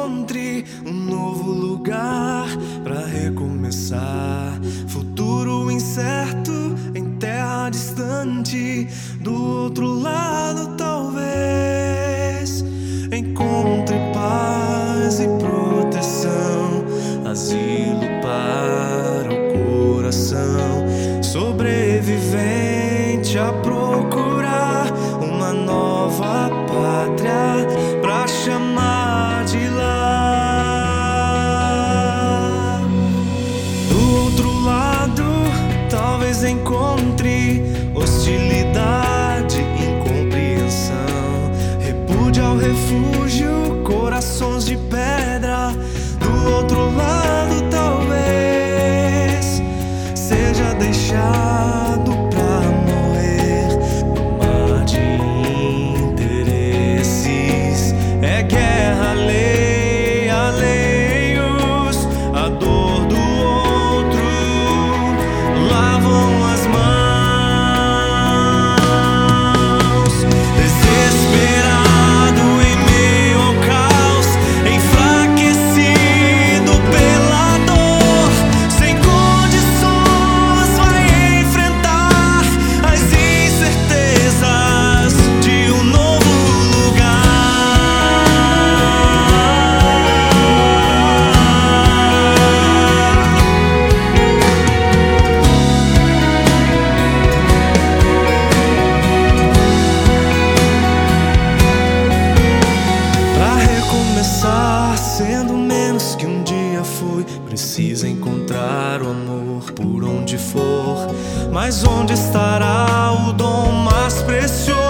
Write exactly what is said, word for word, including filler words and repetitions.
encontre um novo lugar pra recomeçar. Futuro incerto em terra distante, do outro lado talvez encontre paz e proteção, asilo para o coração, sobrevivente a procurar uma nova pátria pra chamar de lar. Do outro lado, talvez encontre hostilidade, incompreensão, repúdio ao refúgio, corações de pedra. Do outro lado, talvez seja deixado pra morrer no mar de interesses. É guerra alheia, alheios, a dor do outro lavam as mãos. Desesperado em meio ao caos, enfraquecido pela dor, sem condições vai enfrentar as incertezas de um novo lugar. Pra recomeçar, sendo menos que um dia fui, precisa encontrar o amor por onde for. Mas onde estará o dom mais precioso?